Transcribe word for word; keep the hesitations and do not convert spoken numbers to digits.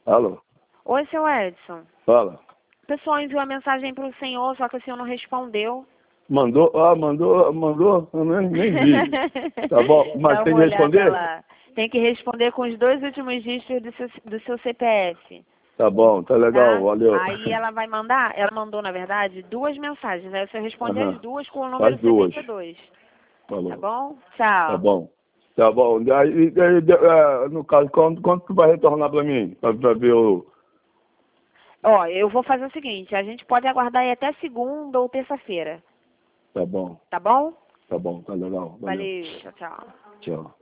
Alô? Oi, seu Edson. Fala. O pessoal enviou a mensagem para o senhor, só que o senhor não respondeu. Mandou? Ah, mandou, mandou? Eu nem, nem vi. Tá bom, mas Dá tem uma que olhada responder? lá. Tem que responder com os dois últimos dígitos do seu, do seu C P F. Tá bom, tá legal, Tá? valeu. Aí ela vai mandar, ela mandou, na verdade, duas mensagens. Aí você responde Aham. as duas com o número As duas. setenta e dois. Falou. Tá bom? Tá Tchau. bom. Tá bom. Aí, aí, é, no caso, quando, quando tu vai retornar pra mim? Pra, pra ver o... Ó, eu vou fazer o seguinte, a gente pode aguardar aí até segunda ou terça-feira. Tá bom. Tá bom? Tá bom, tá legal. Valeu. Valeu, tchau, tchau. Tchau.